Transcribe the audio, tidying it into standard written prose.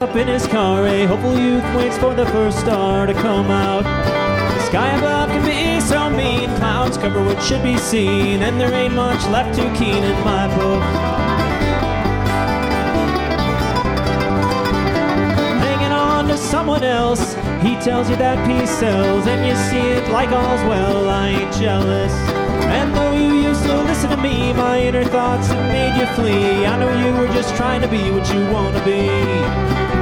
Up in his car, a hopeful youth waits for the first star to come out. The sky above can be so mean, clouds cover what should be seen, and there ain't much left too keen in my book. Hanging on to someone else, he tells you that peace sells, and you see it like all's well. I ain't jealous, and though you used to listen to me, my inner thoughts have made you flee. I know you were just trying to be what you want to be.